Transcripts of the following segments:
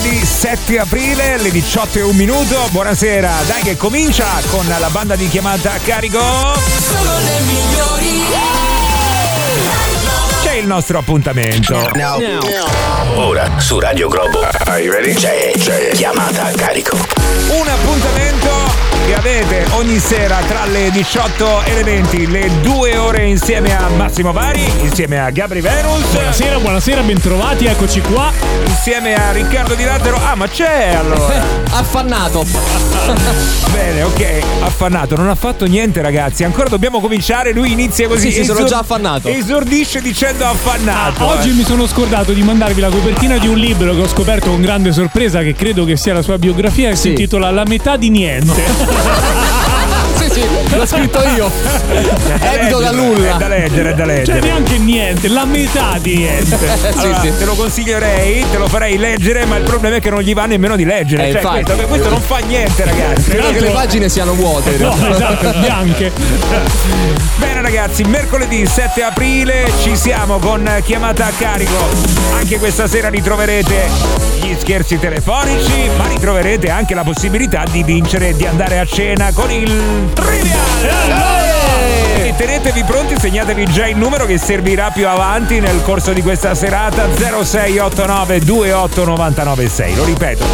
mercoledì 7 aprile, alle 18:01. Buonasera, dai che comincia con la banda di Chiamata a Carico. Sono le migliori. C'è il nostro appuntamento. Ora su Radio Globo. Are you ready? C'è Chiamata a Carico. Un appuntamento che avete ogni sera tra le 18 e le 20, le 2 ore insieme a Massimo Vari, insieme a Gabri Venus. Buonasera, bentrovati, eccoci qua. Insieme a Riccardo Di Lattero. Ah, ma c'è allora. Affannato. Bene, ok, affannato. Non ha fatto niente, ragazzi. Ancora dobbiamo cominciare. Lui inizia così. Sì, sono già affannato. Esordisce dicendo affannato. Oggi mi sono scordato di mandarvi la copertina di un libro che ho scoperto con grande sorpresa, che credo che sia la sua biografia, e si intitola La metà di niente. Sì, l'ho scritto io. Edito da nulla. È da leggere. Cioè neanche niente, la metà di niente. Allora, sì. te lo consiglierei, te lo farei leggere, ma il problema è che non gli va nemmeno di leggere. Cioè, infatti. questo non fa niente, ragazzi. Credo che le pagine siano vuote. No, esatto, bianche. Bene ragazzi, mercoledì 7 aprile ci siamo con Chiamata a Carico. Anche questa sera ritroverete gli scherzi telefonici, ma ritroverete anche la possibilità di vincere e di andare a cena con il Trivial. E tenetevi pronti, segnatevi già il numero che servirà più avanti nel corso di questa serata: 0689 28 996. Lo ripeto,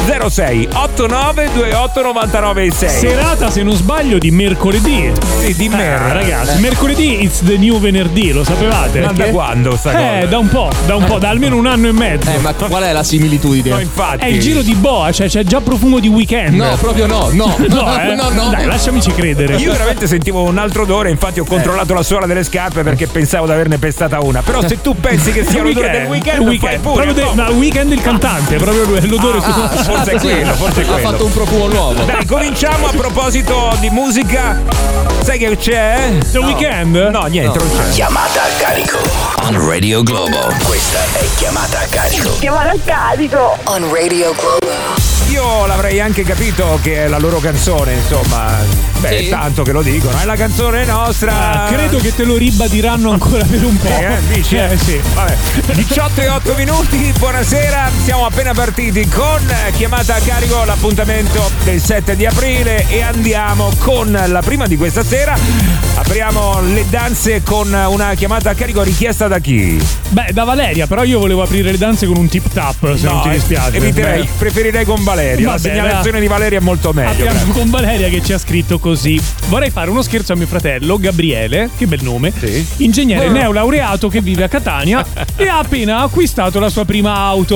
0689 28 996. Serata, se non sbaglio, di mercoledì. Sì, di merda. Ragazzi, mercoledì it's the new venerdì, lo sapevate? Ma da quando sta cosa? Da un po', da almeno un anno e mezzo. Ma qual è la similitudine? No, infatti. È il giro di boa, cioè c'è già profumo di weekend. No, proprio no. No. No. Dai, lasciamici credere. Io veramente sentivo un altro odore, infatti ho controllato la suola delle scarpe perché pensavo di averne pestata una. Però se tu pensi che sia l'odore del weekend, fai pure. Proprio il weekend il cantante, proprio lui, l'odore. Forse è quello, forse è Ha quello. fatto un profumo nuovo. Dai, cominciamo. A proposito di musica, sai che c'è? The Weekend? No, niente, non c'è. Chiamata a Carico. On Radio Globo. Questa è Chiamata a Carico. Chiamata a Carico. On Radio Globo. Io l'avrei anche capito che è la loro canzone, insomma. Beh, Sì. tanto che lo dicono, è la canzone nostra. Credo che te lo ribadiranno ancora per un po'. Dici? Sì. Vabbè. 18:08, buonasera. Siamo appena partiti con Chiamata a Carico, l'appuntamento del 7 di aprile, e andiamo con la prima di questa sera. Apriamo le danze con una chiamata a carico richiesta da chi? Beh, da Valeria, però io volevo aprire le danze con un tip tap, se non ti dispiace. Eviterei, preferirei con Valeria. La Vabbè, segnalazione di Valeria è molto meglio. Apriamo con Valeria che ci ha scritto così: vorrei fare uno scherzo a mio fratello Gabriele, che bel nome, Sì. ingegnere neolaureato che vive a Catania e ha appena acquistato la sua prima auto.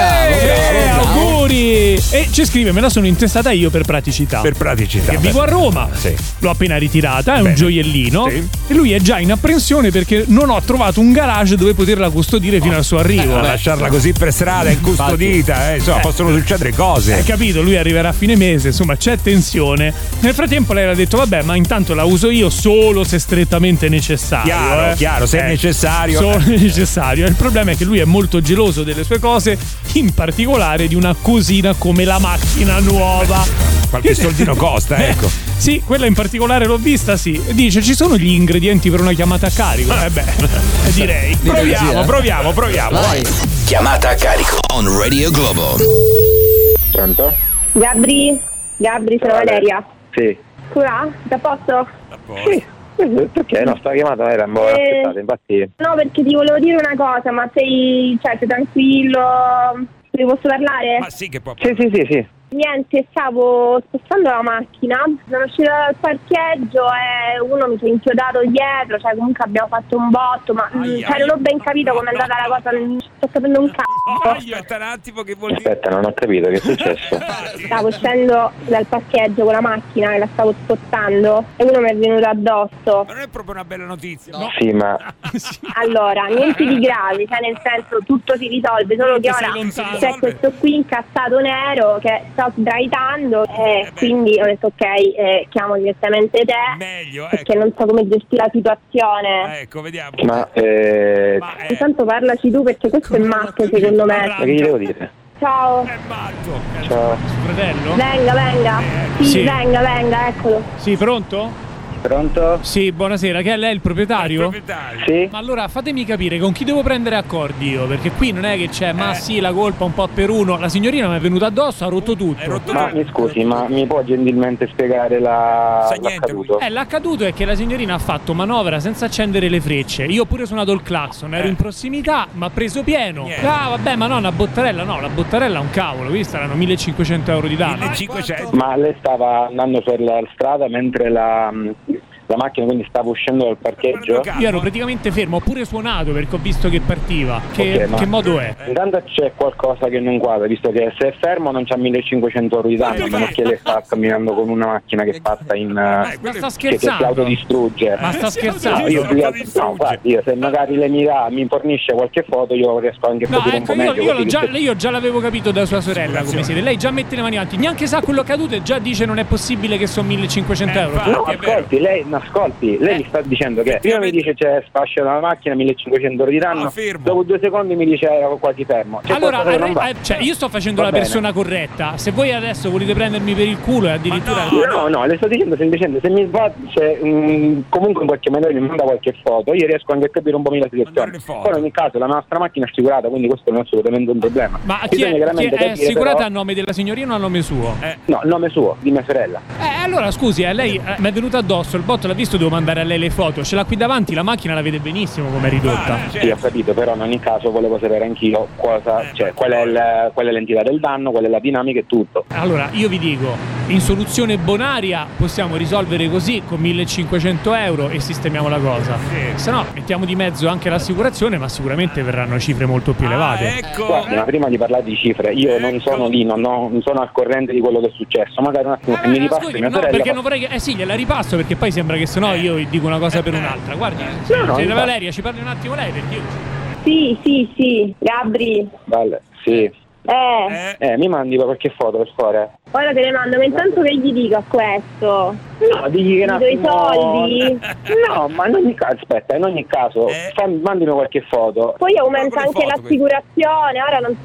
Bravo. Auguri! E ci scrive: me la sono intestata io per praticità. Per praticità. Che vivo a Roma, Sì. l'ho appena ritirata, è Bene. un gioiellino. Sì. E lui è già in apprensione perché non ho trovato un garage dove poterla custodire fino al suo arrivo. Lasciarla così per strada, incustodita, insomma, possono succedere cose. Hai capito? Lui arriverà a fine mese, insomma c'è tensione. Nel frattempo lei ha detto: vabbè, ma intanto la uso io solo se strettamente necessario. Chiaro, se è necessario. Solo necessario. Il problema è che lui è molto geloso delle sue cose, in particolare di una cosina come la macchina nuova. Qualche soldino costa, ecco. Sì, quella in particolare l'ho vista, sì. Dice: ci sono gli ingredienti per una chiamata a carico? Direi. Proviamo. Vai. Chiamata a Carico. On Radio Globo. Pronto? Gabri, sono Valeria. Sì. Scusa, ti a posto? Sì. Perché la nostra chiamata era un po' aspettata, infatti. No, perché ti volevo dire una cosa, ma sei tranquillo? Ti posso parlare? Ma sì che può. Sì. Niente, stavo spostando la macchina, sono uscita dal parcheggio e uno mi si è inchiodato dietro, cioè comunque abbiamo fatto un botto, ma non ho ben capito com'è andata la cosa, non sto capendo un cazzo. Aspetta un attimo, che vuol dire? Aspetta, non ho capito che è successo. Stavo uscendo dal parcheggio con la macchina e la stavo spostando e uno mi è venuto addosso. Ma non è proprio una bella notizia. No. Sì, ma Allora, niente di grave, cioè nel senso tutto si risolve, solo che ora c'è questo qui incazzato nero che sta sbraitando e quindi ho detto ok, chiamo direttamente te. Meglio, perché non so come gestire la situazione. Ecco, vediamo. Intanto parlaci tu perché questo è matto secondo me. Ma che gli devo dire? Ciao. È matto. Ciao. Fratello? Venga. Sì, Sì. venga, eccolo. Sì, pronto? Pronto? Sì, buonasera, che è lei il proprietario? Sì. Ma allora fatemi capire con chi devo prendere accordi io, perché qui non è che c'è, ma sì, la colpa un po' per uno. La signorina mi è venuta addosso, ha rotto tutto. Ma mi scusi, ma mi può gentilmente spiegare l'accaduto? L'accaduto è che la signorina ha fatto manovra senza accendere le frecce. Io ho pure suonato il clacson, ero in prossimità, ma ha preso pieno. Ah, vabbè, ma no, una bottarella, no, la bottarella è un cavolo, qui saranno 1.500 euro di danno. 1.500? Ma lei stava andando per la strada mentre la macchina quindi stava uscendo dal parcheggio? Io ero praticamente fermo, ho pure suonato perché ho visto che partiva. Che modo è? Intanto c'è qualcosa che non quadra, visto che se è fermo non c'ha 1.500 euro di danno, a meno che lei sta camminando con una macchina che è fatta in ma sta scherzando? che si autodistrugge. Ma sta scherzando? No, guardi, io se magari lei mi fornisce qualche foto, io riesco anche a capire un po' meglio. Io già l'avevo capito da sua sorella come siete. Lei già mette le mani avanti, neanche sa quello accaduto e già dice non è possibile che sono 1.500 euro. No, ascolti, lei mi sta dicendo che prima mi dice c'è sfascia dalla macchina, 1.500 euro di danno, dopo 2 secondi mi dice ero quasi fermo. Allora, io sto facendo la persona corretta. Se voi adesso volete prendermi per il culo e addirittura no, le sto dicendo semplicemente se mi va, comunque in qualche maniera mi manda qualche foto, io riesco anche a capire un po' la situazione. Poi in ogni caso la nostra macchina è assicurata, quindi questo non è assolutamente un problema. Ma chi è assicurata a nome della signorina o a nome suo? No, nome suo, di mia sorella. Allora scusi, lei mi è venuta addosso, il botto l'ha visto, devo mandare a lei le foto, ce l'ha qui davanti, la macchina la vede benissimo come è ridotta. Sì, ho capito, però in ogni caso volevo sapere anch'io cosa, cioè qual è l'entità del danno, qual è la dinamica e tutto. Allora, io vi dico, in soluzione bonaria possiamo risolvere così con 1.500 euro e sistemiamo la cosa. Se no, mettiamo di mezzo anche l'assicurazione, ma sicuramente verranno cifre molto più elevate. Ecco. Guardi, ma prima di parlare di cifre, io non sono lì, non sono al corrente di quello che è successo. Magari un attimo se mi ripassi mia sorella. Perché non vorrei che. Sì, gliela ripasso perché poi sembra che sennò io dico una cosa per un'altra. Guardi, Valeria, ci parli un attimo lei per Dio. Sì, Gabri. Vale, sì. Mi mandi qualche foto per favore? Ora te le mando, ma intanto che gli dica questo? No, digli che do i soldi? No, ma in ogni caso, aspetta, in ogni caso, mandimi qualche foto. Poi aumenta anche l'assicurazione, ora non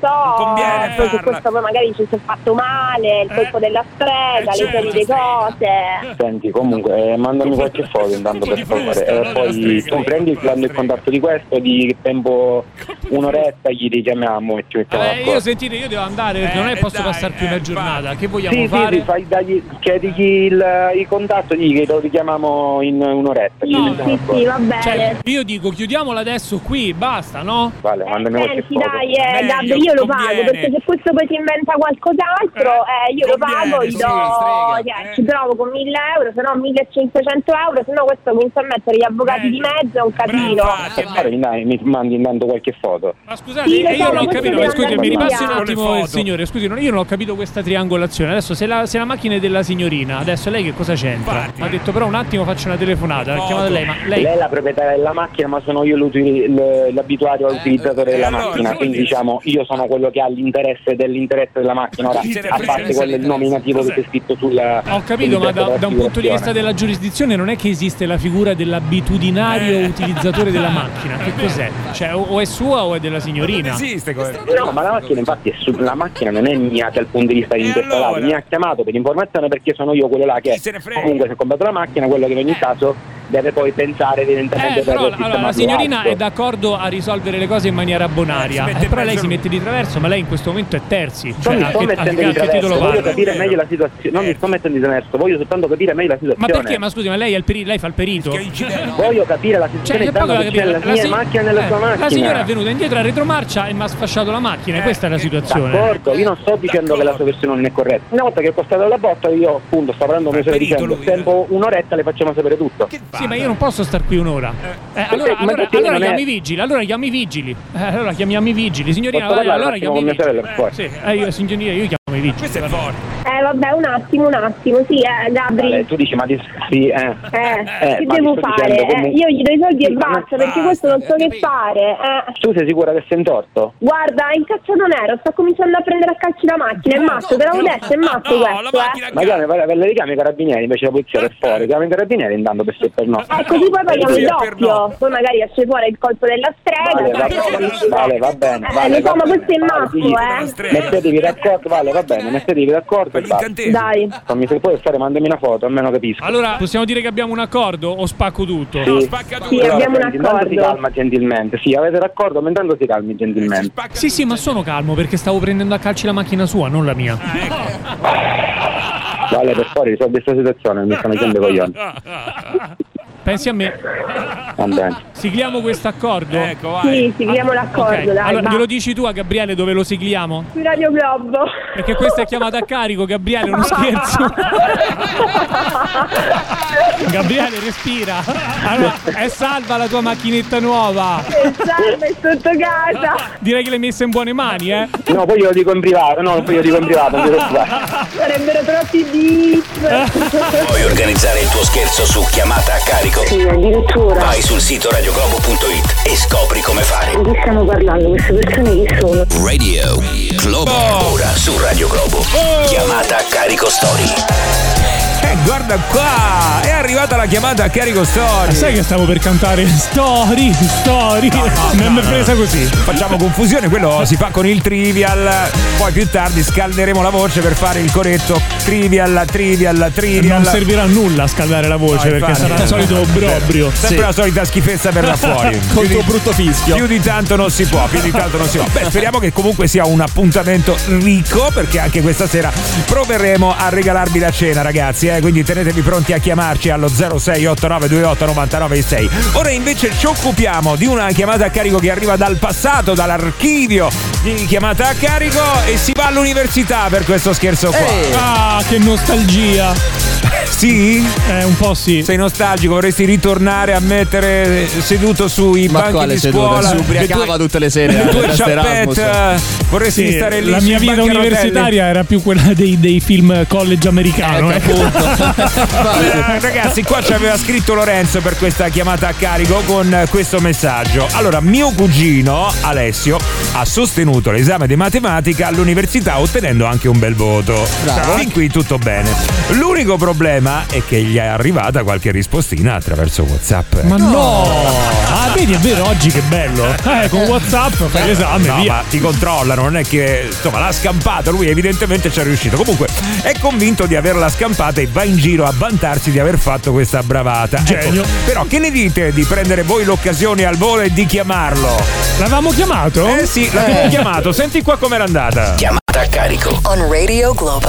so, su questo poi magari ci si è fatto male, il colpo della strega, le solite cose. Senti, comunque, mandami qualche foto intanto per favore. Poi tu prendi il contatto di questo, di tempo un'oretta, gli richiamiamo e ci mettiamo d'accordo. Io sentite, io devo andare, non è posso passare più una giornata. Che vogliamo fare? Sì, chiedigli i contatti, che lo richiamiamo in un'oretta. Sì, va bene. Cioè, io dico chiudiamola adesso qui, basta, no? Vale, mandami qualche foto. Dai, Gabri, io lo pago, perché se questo poi si inventa qualcos'altro, io lo pago, gli do, ci trovo con 1.000 euro, se no 1.500 euro, se no questo comincia a mettere gli avvocati di mezzo, è un casino. Dai, mi mandi intanto qualche foto. Ma scusate, io non ho capito, scusi, mi ripassi un attimo il signore, scusi, io non ho capito questa triangolazione. Adesso se la macchina è della signorina, adesso lei che cosa c'entra? Mi ha detto però un attimo faccio una telefonata, ha chiamato lei, ma lei è la proprietaria della macchina, ma sono io l'abituario utilizzatore della macchina, quindi diciamo io sono quello che ha l'interesse della macchina. Ora, a parte quello il nominativo che c'è scritto sulla. Ho capito, ma da un punto di vista della giurisdizione non è che esiste la figura dell'abitudinario utilizzatore della macchina. Che cos'è? Cioè o è sua o è della signorina? Non esiste no, ma la macchina infatti la macchina non è mia dal punto di vista di interessato, mi ha chiamato per informazione perché sono io quello là che comunque si è comprato la macchina, quello che in ogni caso deve poi pensare evidentemente però la signorina è d'accordo a risolvere le cose in maniera bonaria, però lei si mette di traverso, ma lei in questo momento è terzi. Non mi sto mettendo di traverso, voglio capire meglio la situazione. Non mi sto mettendo di traverso, voglio soltanto capire meglio la situazione. Ma perché? Ma scusi, ma lei è lei fa il perito? Voglio capire la situazione, c'è la mia macchina nella sua macchina. La signora è venuta indietro a retromarcia e mi ha sfasciato la macchina, e questa è la situazione. D'accordo, io non sto dicendo che la sua versione non è corretta. Una volta che è costato la botta, io appunto sto parlando come stai dicendo, tempo un'oretta le facciamo sapere tutto. Sì, ma io non posso star qui un'ora. Allora chiami i vigili, allora chiamiamo i vigili. Signorina, allora chiamo mia sorella. Sì, io signorina, io chiamo i vigili. Questo è forte. Vabbè, un attimo, sì, Gabri. Tu dici, ma che devo fare? Io gli do i soldi e basta, perché questo non so che fare. Tu sei sicura che sei in torto? Guarda, è incazzato nero, sta cominciando a prendere a calci la macchina, è matto, te l'avevo detto, è matto questo, Ma le richiami i carabinieri, invece la polizia per fuori, chiami i carabinieri intanto per sì per no. Così poi paghiamo il doppio, poi magari esce fuori il colpo della strega. Vale, va bene. Ma questo è matto, Mettetevi d'accordo, va bene, mettetevi d'accordo. incantesimo. Dai. Fammi, se puoi stare, mandami una foto, almeno capisco. Allora, possiamo dire che abbiamo un accordo o spacco tutto? No, spacca tutto. Sì, abbiamo un Intanto si accordo. calma gentilmente. Sì, avete l'accordo, ma intanto si calmi gentilmente. Sì, ma sono calmo perché stavo prendendo a calci la macchina sua, non la mia. Vale, per favore, risolvi questa situazione, mi stanno chiedendo coglioni. Pensi a me. Va bene. Sigliamo questo accordo? Ecco, vai. Sì, sigliamo l'accordo, Ok, dai. allora va. glielo dici tu a Gabriele dove lo sigliamo? Su Radio Globo. Perché questa è chiamata a carico, Gabriele, uno scherzo. Gabriele, respira. Allora, è salva la tua macchinetta nuova. Salve, sotto casa. Direi che l'hai messa in buone mani, eh? No, poi io lo dico in privato, non ti preoccupare. Sarebbero troppi beat. Vuoi organizzare il tuo scherzo su chiamata a carico? Sì, addirittura. Vai sul sito radioglobo.it e scopri come fare. Di chi stiamo parlando? Queste persone chi sono? Radio Globo. Ora su Radio Globo. Chiamata a carico story. Guarda qua, è arrivata la chiamata a carico story. Sai che stavo per cantare Story. Non mi è presa così. Facciamo confusione, quello si fa con il trivial. Poi più tardi scalderemo la voce per fare il corretto trivial. Non servirà a nulla a scaldare la voce, perché infatti, sarà il solito obbrobrio. Sempre la solita schifezza verrà fuori. Col tuo brutto fischio. Più di tanto non si può. Beh, speriamo che comunque sia un appuntamento ricco, perché anche questa sera proveremo a regalarvi la cena, ragazzi. Quindi tenetevi pronti a chiamarci allo 0689289996. Ora invece ci occupiamo di una chiamata a carico che arriva dal passato, dall'archivio di chiamata a carico, e si va all'università per questo scherzo qua. Ah, che nostalgia. Sì? Un po' sì. Sei nostalgico, vorresti ritornare a mettere seduto sui banchi di scuola? Si ubriacava tutte le sere. Le tue ciappette, vorresti stare lì. La mia vita universitaria era più quella dei film college americano. Ragazzi, qua ci aveva scritto Lorenzo per questa chiamata a carico con questo messaggio. Allora, mio cugino Alessio ha sostenuto l'esame di matematica all'università ottenendo anche un bel voto. Bravo. Fin qui tutto bene. L'unico problema è che gli è arrivata qualche rispostina attraverso WhatsApp. Ma no! Ah, vedi, è vero, oggi che bello. Con WhatsApp fai l'esame, no, via. ma ti controllano, non è che insomma l'ha scampata, lui evidentemente ci è riuscito. Comunque è convinto di averla scampata e va in giro a vantarsi di aver fatto questa bravata. Genio. Ecco, però che ne dite di prendere voi l'occasione al volo e di chiamarlo? L'avevamo chiamato? Sì, l'abbiamo chiamato. Senti qua com'era andata. Chiamata a carico. On Radio Globo.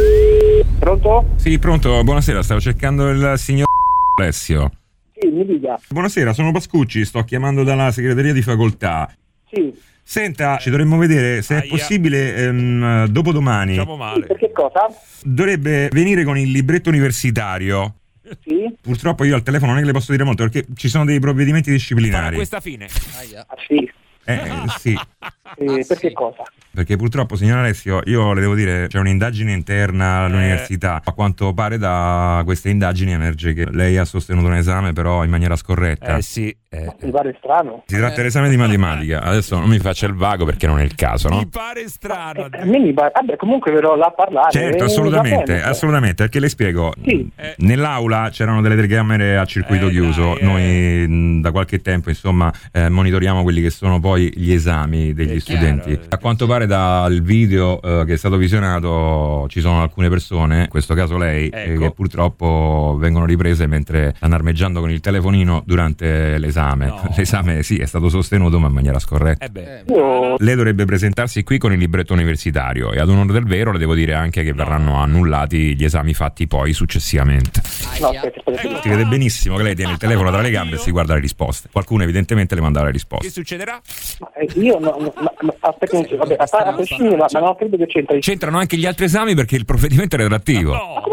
Pronto? Sì, pronto, buonasera, stavo cercando il signor Alessio. Sì, mi dica. Buonasera, sono Pascucci, sto chiamando dalla segreteria di facoltà. Sì. Senta, ci dovremmo vedere se è possibile dopodomani. Per che cosa? Dovrebbe venire con il libretto universitario. Sì. Purtroppo io al telefono non è che le posso dire molto perché ci sono dei provvedimenti disciplinari. Questa fine. Ah, sì. Sì. Per che cosa? Perché purtroppo, signor Alessio, io le devo dire, c'è un'indagine interna all'università. A quanto pare da queste indagini emerge che lei ha sostenuto un esame però in maniera scorretta. Sì. Mi pare strano. Si tratta dell'esame di matematica. Adesso non mi faccia il vago perché non è il caso, no? Mi pare strano. A me mi pare. Vabbè, comunque verrò là a parlare. Certo, assolutamente, perché le spiego. Sì. Nell'aula c'erano delle telecamere a circuito chiuso. Noi da qualche tempo, insomma, monitoriamo quelli che sono poi gli esami degli studenti. A quanto pare dal video che è stato visionato ci sono alcune persone, in questo caso lei, che purtroppo vengono riprese mentre stanno armeggiando con il telefonino durante l'esame. L'esame sì, è stato sostenuto ma in maniera scorretta. Lei dovrebbe presentarsi qui con il libretto universitario e ad onore del vero le devo dire anche che verranno annullati gli esami fatti poi successivamente. No, aspetta. Si vede benissimo che lei tiene il telefono tra le gambe e si guarda le risposte. Qualcuno evidentemente le manda le risposte. Che succederà? Io aspetta, vabbè, a prescindere, ma non credo che c'entri. C'entrano anche gli altri esami perché il provvedimento è retrattivo.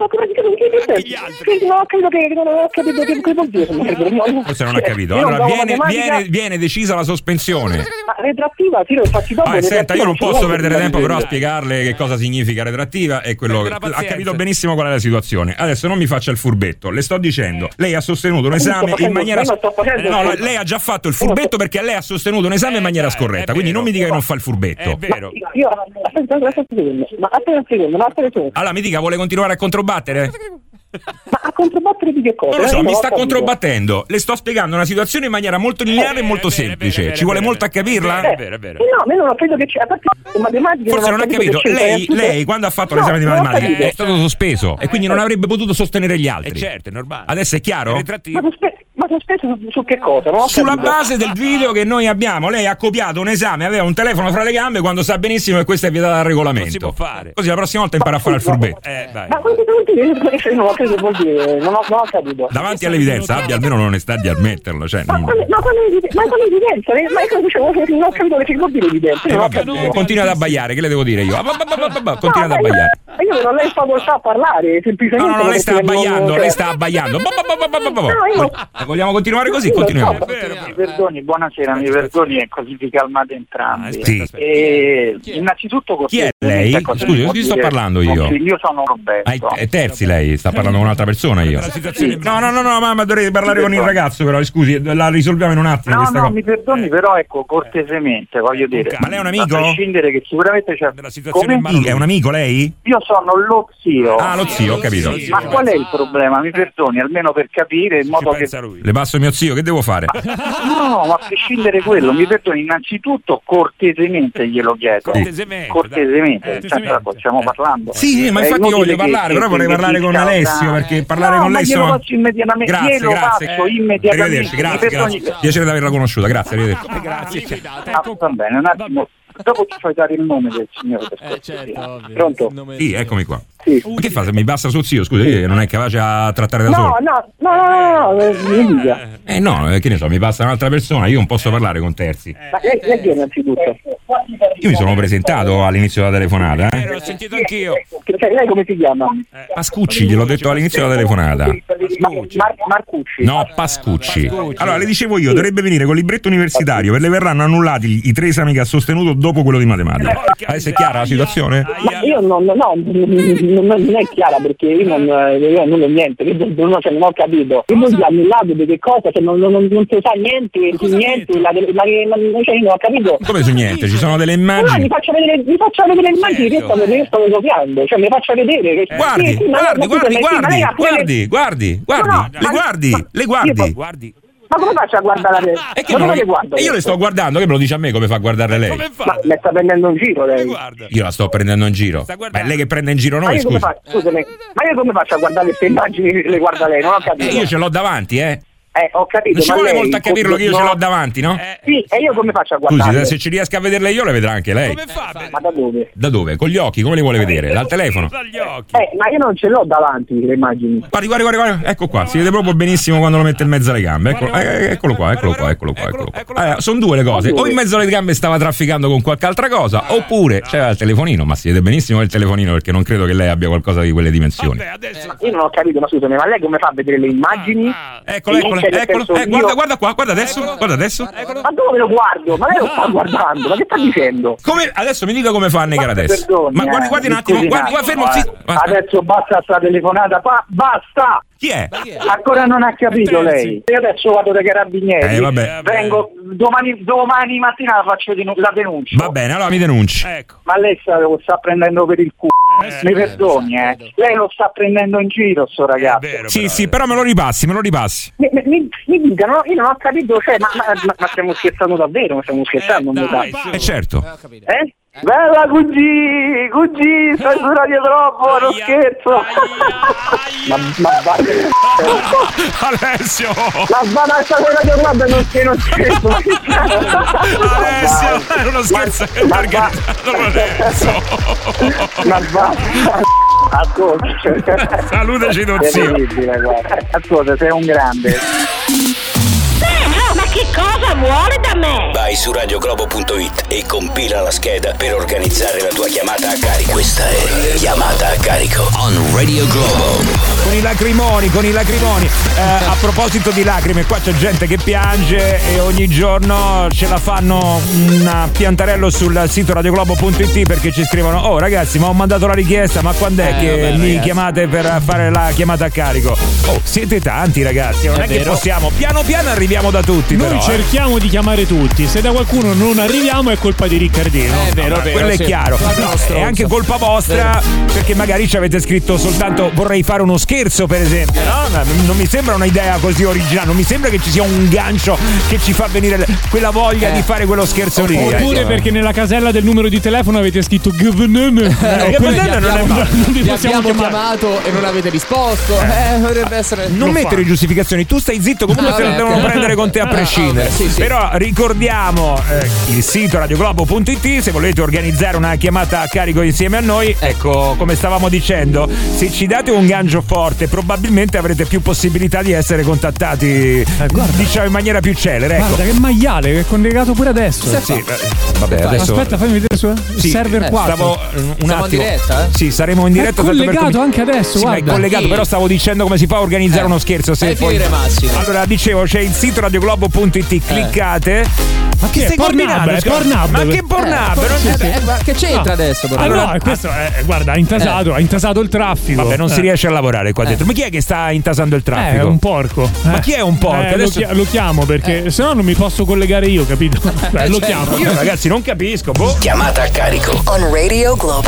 Gli altri. No, credo che non ho capito che vuol dire. Forse non ha capito. Allora viene decisa la sospensione. Ma retrattiva, sì, lo faccio dopo. Senta, io non posso perdere tempo però a spiegarle che cosa significa retrattiva e quello ha capito benissimo qual è la situazione. Adesso non mi faccia il furbetto. Le sto dicendo, lei ha sostenuto un esame in maniera lei ha già fatto il furbetto perché lei ha sostenuto un esame in maniera scorretta, quindi non mi dica che non fa il furbetto. È vero. Io aspetta un secondo. Allora mi dica, vuole continuare a controbattere? Ma controbattere di che cosa? Non lo so, mi sta controbattendo. Le sto spiegando una situazione in maniera molto lineare e molto semplice. Ci vuole molto a capirla? È vero. No, io non ho capito che c'è. Matematica forse non ha capito. Lei quando ha fatto l'esame di matematica è stato sospeso e quindi non avrebbe potuto sostenere gli altri. Certo, è normale. Adesso è chiaro? Ma sospeso su che cosa? Sulla base del video che noi abbiamo, lei ha copiato un esame, aveva un telefono fra le gambe quando sa benissimo che questo è vietato dal regolamento. Non si può fare. Così la prossima volta impara a fare il furbetto. Ma cosa vuol dire? Non ho capito, vuol dire. Non ho capito. Davanti all'evidenza abbia almeno l'onestà di ammetterlo. Cioè, ma quale evidenza? Ma non ho capito che vuol dire evidenza. Continua ad abbaiare, che le devo dire io? Continua ad abbaiare. Io non lei facoltà a parlare, semplicemente. No, lei sta abbaiando, lei sta abbaiando. Vogliamo continuare così? Continuiamo. Mi perdoni, buonasera, mi perdoni, e così vi calmate entrambi. Sì. Innanzitutto, chi è lei? Scusi, di sto parlando io? Io sono Roberto. È Terzi lei? Sta parlando con un'altra persona io? No, mamma, dovrei parlare con il ragazzo, però scusi, la risolviamo in un attimo. No, mi perdoni, però ecco, cortesemente, voglio dire. Ma lei è un amico? A prescindere che sicuramente c'è. Come? È un amico lei? Io sono lo zio. Ah, lo zio, ho capito. Ma qual è il problema? Mi perdoni, almeno per capire in modo che. Le passo mio zio, che devo fare? No, ma a prescindere quello, mi perdoni, innanzitutto cortesemente glielo chiedo. Cortesemente, stiamo parlando. Sì, ma infatti io voglio parlare, però vorrei parlare con Alessio, perché parlare con lei sono. Immediatamente. Grazie. Immediatamente. Grazie. Piacere di averla conosciuta, grazie, arrivederci. Grazie. Va bene, un attimo. Dopo ci fai dare il nome del signore. Certo, pronto? Sì, eccomi qua. Sì. Ma che fa? Se mi basta suo zio, scusa, io non è capace a trattare da solo. No, che ne so, mi basta un'altra persona, io non posso parlare con terzi. Ma lei chi è innanzitutto? Io mi sono presentato all'inizio della telefonata. L'ho sentito anch'io. Lei come si chiama? Pascucci, gliel'ho detto all'inizio della telefonata. Marcucci. No, Pascucci. Allora, le dicevo io, dovrebbe venire con il libretto universitario, per le verranno annullati i 3 esami che ha sostenuto dopo quello di matematica. Adesso è chiara la situazione? Ma io non è chiara, perché io non ho niente, non ho capito. Io non ho annullato di che cosa, non si sa niente, non ho capito. Come su niente? Ci sono delle immagini. No, mi faccia vedere le immagini che stavo copiando, cioè mi faccia vedere che. Guardi. Ma come faccio a guardare? Io le sto guardando, che me lo dice a me come fa a guardare lei? Ma me sta prendendo in giro lei? Io la sto prendendo in giro. Ma è lei che prende in giro noi, scusi. Scusami, ma io come faccio a guardare queste immagini che le guarda lei? Non ho capito. Io ce l'ho davanti, ho capito. Non ci vuole molto a capirlo che io ce l'ho davanti, no? Sì, e io come faccio a guardare? Scusi, se ci riesco a vederle io le vedrà anche lei. Come fa? Ma da dove? Da dove? Con gli occhi, come le vuole vedere? Dal telefono? Dagli occhi. Ma io non ce l'ho davanti le immagini. Guardi, ecco qua, si vede proprio benissimo quando lo mette in mezzo alle gambe. Eccolo qua. Sono due le cose. O in mezzo alle gambe stava trafficando con qualche altra cosa, oppure c'era il telefonino, ma si vede benissimo il telefonino, perché non credo che lei abbia qualcosa di quelle dimensioni. Io non ho capito, ma scusami, ma lei come fa a vedere le immagini? Eccolo. Guarda qua, guarda adesso. Ma dove lo guardo? Ma lei lo sta guardando, ma che sta dicendo? Come? Adesso mi dica come fa a negare adesso. Perdoni, ma guardi un attimo, guardi, fermo. Adesso basta sta telefonata qua, basta! Chi è? Ancora non ha capito lei. Io adesso vado dai carabinieri. Vabbè. Vengo domani mattina faccio la denuncia. Va bene, allora mi denunci. Ecco. Ma lei lo sta prendendo per il culo. Mi perdoni, Lei lo sta prendendo in giro, sto ragazzo. Sì, però me lo ripassi. Mi dica, no? Io non ho capito, cioè, ma stiamo scherzando davvero? Ma stiamo scherzando? Certo. Bella Cugi, stai su Radio troppo, non scherzo. Ma Alessio! La sbadassa della Radio guarda, non scherzo. Alessio, è uno scherzo Alessio. Ma basta. Ascolta. Salutaci tuo zio. Ascolta, sei un grande. Ma che cosa vuole da me? Vai su radioglobo.it e compila la scheda per organizzare la tua chiamata a carico. Questa è Chiamata a carico on Radio Globo. Con i lacrimoni. A proposito di lacrime, qua c'è gente che piange e ogni giorno ce la fanno un piantarello sul sito radioglobo.it, perché ci scrivono: oh ragazzi, ma ho mandato la richiesta, ma quando è che mi chiamate per fare la chiamata a carico? Oh, siete tanti ragazzi, non è che possiamo, piano arriviamo da tutti. Noi cerchiamo di chiamare tutti, se da qualcuno non arriviamo è colpa di Riccardino. È vero, quello è chiaro. È anche colpa vostra, perché magari ci avete scritto soltanto vorrei fare uno scherzo scherzo, per esempio, no? Non mi sembra un'idea così originale, non mi sembra che ci sia un gancio che ci fa venire quella voglia di fare quello scherzo lì. Oppure perché nella casella del numero di telefono avete scritto non vi abbiamo chiamato e non avete risposto. Dovrebbe essere. Non mettere giustificazioni, tu stai zitto, comunque se lo devono prendere con te a prescindere. Sì. Però ricordiamo il sito radioglobo.it se volete organizzare una chiamata a carico insieme a noi. Ecco, come stavamo dicendo, se ci date un gancio forte probabilmente avrete più possibilità di essere contattati, diciamo in maniera più celere. Ecco. Guarda che maiale, che è collegato pure adesso. Vabbè, adesso aspetta, fammi vedere su server 4. Stavo Siamo in diretta? Sì, saremo in diretta. È collegato anche adesso, guarda. È collegato, però stavo dicendo come si fa a organizzare uno scherzo. Se poi... Allora, dicevo, c'è il sito radioglobo.it, cliccate. Ma che stai combinando? Ma che Pornhub? Ma che c'entra adesso? Allora, questo guarda, ha intasato il traffico. Vabbè, non si riesce a lavorare qua dentro. Ma chi è che sta intasando il traffico? È un porco. Ma chi è un porco? Adesso... Lo chiamo perché se no non mi posso collegare io, capito? Lo chiamo. Io ragazzi non capisco. Chiamata a carico on Radio Globo.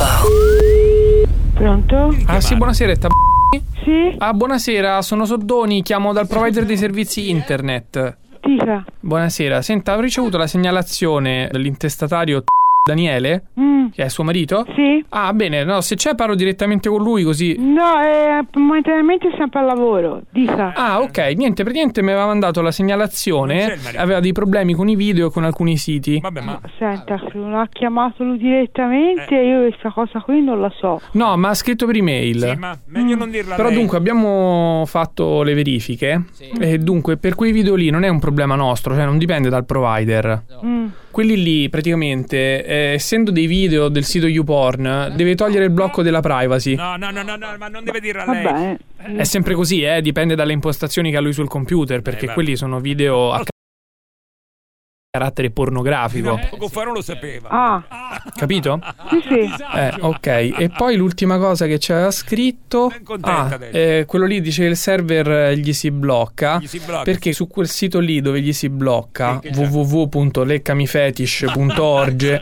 Pronto? Sì, buonasera, Sì? Buonasera, sono Soddoni, chiamo dal provider dei servizi internet. Dica. Buonasera, senta, ho ricevuto la segnalazione dell'intestatario Daniele, che è suo marito? Sì. Ah, bene, no, se c'è parlo direttamente con lui così. No, momentaneamente è sempre al lavoro, dica. Ah, ok, niente, praticamente mi aveva mandato la segnalazione, aveva dei problemi con i video e con alcuni siti. Vabbè, ma... Senta, se non ha chiamato lui direttamente, io questa cosa qui non la so. No, ma ha scritto per email. Sì, ma meglio non dirla. Però lei. Dunque abbiamo fatto le verifiche e dunque per quei video lì non è un problema nostro, cioè non dipende dal provider. Quelli lì praticamente essendo dei video del sito YouPorn deve togliere il blocco della privacy. No, ma non deve dirla lei. Vabbè. È sempre così, dipende dalle impostazioni che ha lui sul computer, perché quelli sono video a carattere pornografico. Poco fa non lo sapeva. Capito? Sì. Ok. E poi l'ultima cosa che ci aveva scritto, quello lì dice che il server gli si blocca, perché su quel sito lì dove gli si blocca, www.leccamifetish.org,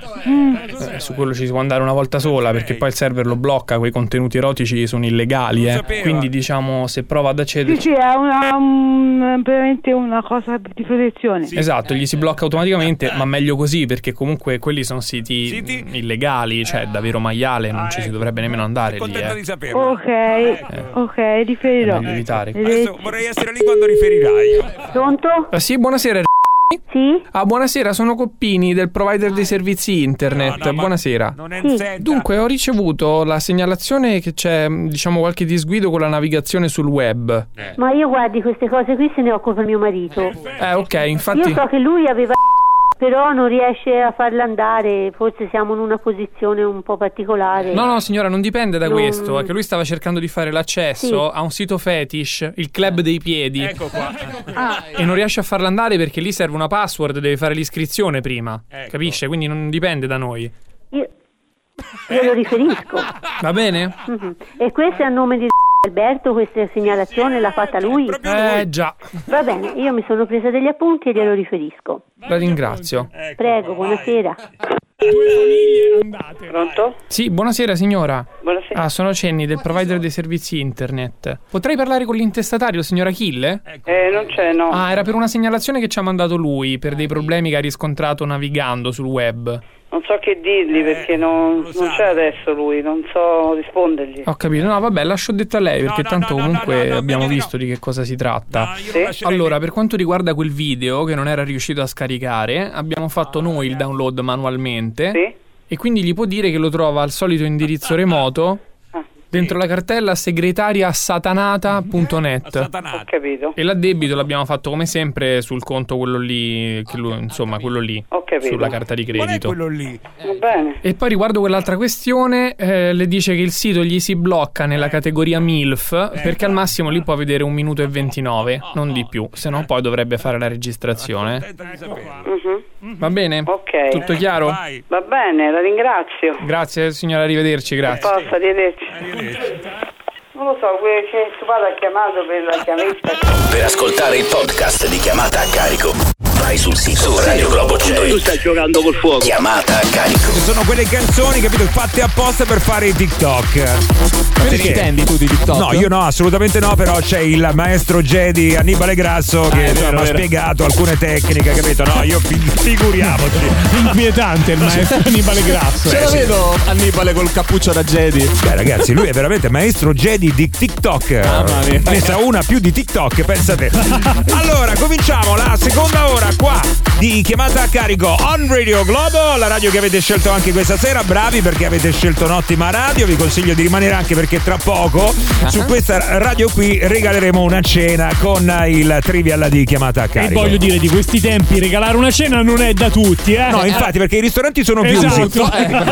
su quello ci si può andare una volta sola, perché poi il server lo blocca, quei contenuti erotici sono illegali, quindi diciamo se prova ad accedere. Sì, è veramente una cosa di protezione. Esatto, gli si blocca automaticamente, ma meglio così, perché comunque quelli sono siti illegali, cioè davvero maiale, non ci si dovrebbe nemmeno andare lì. Di saperlo. Ok, riferirò. È meglio evitare. Adesso vorrei essere lì quando riferirai. Pronto? Sì, buonasera. Sì? Buonasera, sono Coppini del provider dei servizi internet. Buonasera. Dunque, ho ricevuto la segnalazione che c'è, diciamo, qualche disguido con la navigazione sul web. Ma io guardi, queste cose qui se ne occupa mio marito. Ok, infatti. Io so che lui aveva però non riesce a farla andare, forse siamo in una posizione un po' particolare. No, signora, non dipende da questo, è che lui stava cercando di fare l'accesso a un sito fetish, il club dei piedi. Ecco qua. E non riesce a farla andare perché lì serve una password, deve fare l'iscrizione prima. Capisce? Quindi non dipende da noi. Io lo riferisco. Va bene? E questo è a nome di Alberto, questa segnalazione l'ha fatta lui? Già. Va bene, io mi sono presa degli appunti e glielo riferisco. La ringrazio. Prego, buonasera. Due famiglie andate. Pronto? Sì, buonasera signora. Buonasera. Sono Cenni del provider dei servizi internet. Potrei parlare con l'intestatario, signora Achille? Non c'è, no. Era per una segnalazione che ci ha mandato lui, per dei problemi che ha riscontrato navigando sul web. Non so che dirgli perché non c'è adesso lui, non so rispondergli. Ho capito, no vabbè, lascio detto a lei perché tanto comunque abbiamo visto di che cosa si tratta. Allora, per quanto riguarda quel video che non era riuscito a scaricare, abbiamo fatto noi il download manualmente e quindi gli può dire che lo trova al solito indirizzo remoto dentro la cartella segretaria satanata.net. Ho capito. E l'addebito l'abbiamo fatto come sempre sul conto quello lì, che lui, insomma quello lì, ho capito, sulla carta di credito. Quello lì. Va bene. E poi riguardo quell'altra questione, le dice che il sito gli si blocca nella categoria MILF perché al massimo lì può vedere 1 minuto e 29, non di più, se no poi dovrebbe fare la registrazione. Va bene? Ok. Tutto chiaro? Va bene, la ringrazio. Grazie signora, arrivederci, grazie. Posso, arrivederci. Non lo so, che suo padre ha chiamato per la chiametta. Per ascoltare il podcast di Chiamata a Carico, Vai sul sito su radioglobo.it. Tu stai giocando col fuoco. Chiamata a carico. Sono quelle canzoni, capito, fatte apposta per fare i TikTok. Perché intendi tu di TikTok? No, io no, assolutamente no, però c'è il maestro Jedi Annibale Grasso che mi ha spiegato alcune tecniche, capito? No, io figuriamoci. Inquietante il maestro Annibale Grasso. Ce lo vedo Annibale col cappuccio da Jedi. Beh ragazzi, lui è veramente maestro Jedi di TikTok. Mamma mia. Ne sa una più di TikTok, pensate. Allora, cominciamo la seconda ora qua di chiamata a carico on Radio Globo, la radio che avete scelto anche questa sera. Bravi perché avete scelto un'ottima radio. Vi consiglio di rimanere anche perché tra poco su questa radio qui regaleremo una cena con il trivial di chiamata a carico. E voglio dire, di questi tempi regalare una cena non è da tutti, eh? No, infatti, perché i ristoranti sono chiusi. Esatto.